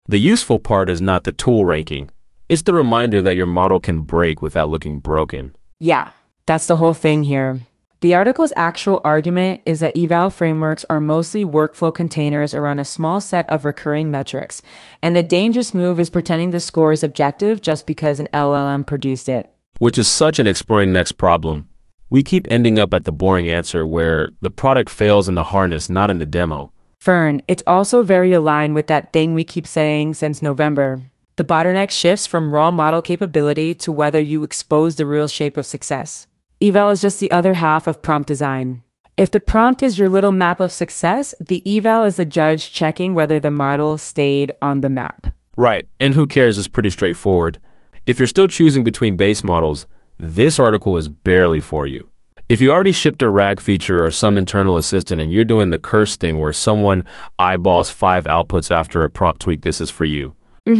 The useful part is not the tool ranking. It's the reminder that your model can break without looking broken. Yeah, that's the whole thing here. The article's actual argument is that eval frameworks are mostly workflow containers around a small set of recurring metrics, and the dangerous move is pretending the score is objective just because an LLM produced it. Which is such an exploring next problem. We keep ending up at the boring answer where the product fails in the harness, not in the demo. Fern, it's also very aligned with that thing we keep saying since November. The bottleneck shifts from raw model capability to whether you expose the real shape of success. Eval is just the other half of prompt design. If the prompt is your little map of success, the eval is the judge checking whether the model stayed on the map. Right, and who cares is pretty straightforward. If you're still choosing between base models, this article is barely for you. If you already shipped a RAG feature or some internal assistant and you're doing the curse thing where someone eyeballs 5 outputs after a prompt tweak, this is for you.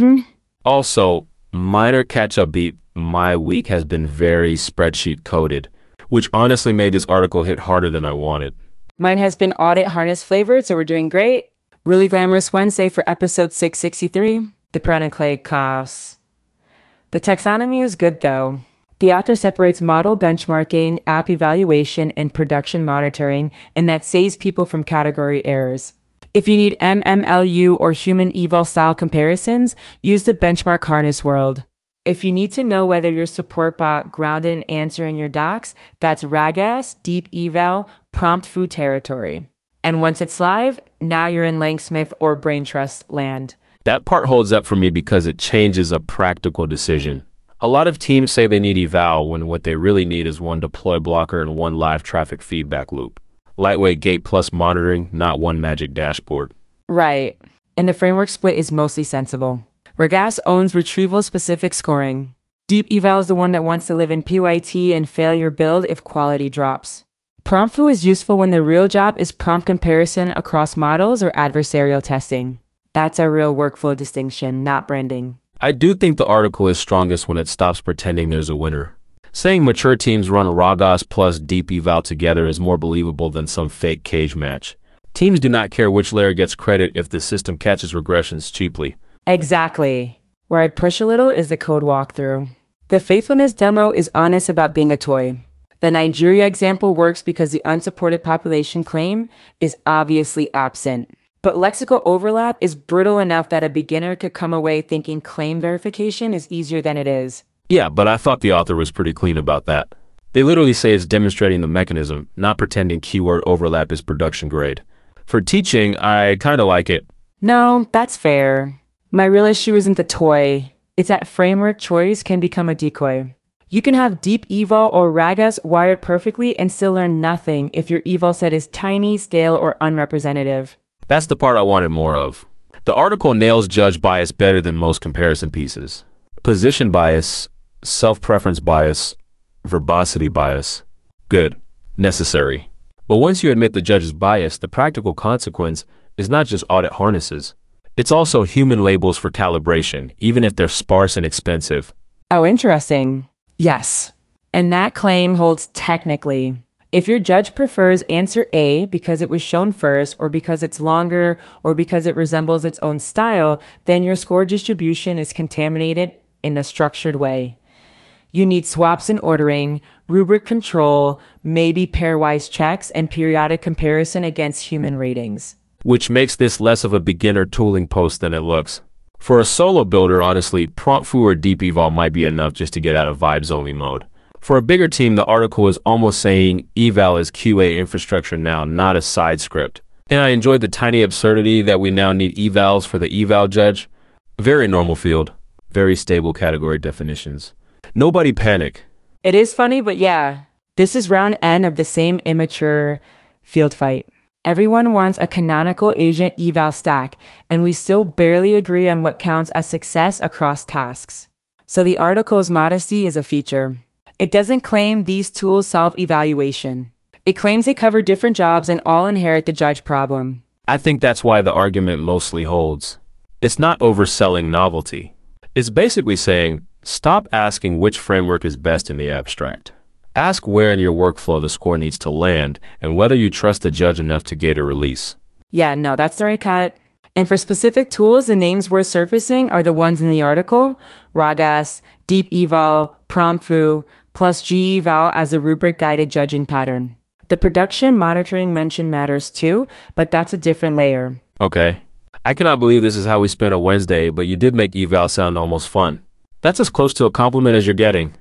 Also, minor catch-up beat, my week has been very spreadsheet coded, which honestly made this article hit harder than I wanted. Mine has been audit harness flavored, so we're doing great. Really glamorous Wednesday for episode 663, the Brown and Clay costs. The taxonomy is good though. The author separates model benchmarking, app evaluation, and production monitoring, and that saves people from category errors. If you need MMLU or human eval style comparisons, use the benchmark harness world. If you need to know whether your support bot grounded in answering your docs, that's RAGAS, Deep Eval, Prompt Food territory. And once it's live, now you're in Langsmith or Braintrust land. That part holds up for me because it changes a practical decision. A lot of teams say they need eval when what they really need is one deploy blocker and one live traffic feedback loop. Lightweight gate plus monitoring, not one magic dashboard. Right. And the framework split is mostly sensible. RAGAS owns retrieval-specific scoring. Deep Eval is the one that wants to live in PYT and fail your build if quality drops. PromptFoo is useful when the real job is prompt comparison across models or adversarial testing. That's a real workflow distinction, not branding. I do think the article is strongest when it stops pretending there's a winner. Saying mature teams run RAGAS plus Deep Eval together is more believable than some fake cage match. Teams do not care which layer gets credit if the system catches regressions cheaply. Exactly. Where I'd push a little is the code walkthrough. The faithfulness demo is honest about being a toy. The Nigeria example works because the unsupported population claim is obviously absent. But lexical overlap is brittle enough that a beginner could come away thinking claim verification is easier than it is. Yeah, but I thought the author was pretty clean about that. They literally say it's demonstrating the mechanism, not pretending keyword overlap is production grade. For teaching, I kinda like it. No, that's fair. My real issue isn't the toy. It's that framework choice can become a decoy. You can have Deep Eval or RAGAS wired perfectly and still learn nothing if your eval set is tiny, stale, or unrepresentative. That's the part I wanted more of. The article nails judge bias better than most comparison pieces. Position bias, self-preference bias, verbosity bias. Good. Necessary. But once you admit the judge's bias, the practical consequence is not just audit harnesses. It's also human labels for calibration, even if they're sparse and expensive. Oh, interesting. Yes. And that claim holds technically. If your judge prefers answer A because it was shown first, or because it's longer, or because it resembles its own style, then your score distribution is contaminated in a structured way. You need swaps and ordering, rubric control, maybe pairwise checks, and periodic comparison against human ratings. Which makes this less of a beginner tooling post than it looks. For a solo builder, honestly, PromptFoo or Deep Eval might be enough just to get out of vibes-only mode. For a bigger team, the article is almost saying eval is QA infrastructure now, not a side script. And I enjoyed the tiny absurdity that we now need evals for the eval judge. Very normal field. Very stable category definitions. Nobody panic. It is funny, but yeah, this is round N of the same immature field fight. Everyone wants a canonical agent eval stack, and we still barely agree on what counts as success across tasks. So the article's modesty is a feature. It doesn't claim these tools solve evaluation. It claims they cover different jobs and all inherit the judge problem. I think that's why the argument mostly holds. It's not overselling novelty. It's basically saying, stop asking which framework is best in the abstract. Ask where in your workflow the score needs to land and whether you trust the judge enough to gate a release. Yeah, no, that's the right cut. And for specific tools, the names we're surfacing are the ones in the article: RAGAS, Deep Eval, PromPhu, plus GEval as a rubric-guided judging pattern. The production monitoring mention matters too, but that's a different layer. Okay. I cannot believe this is how we spent a Wednesday, but you did make eval sound almost fun. That's as close to a compliment as you're getting.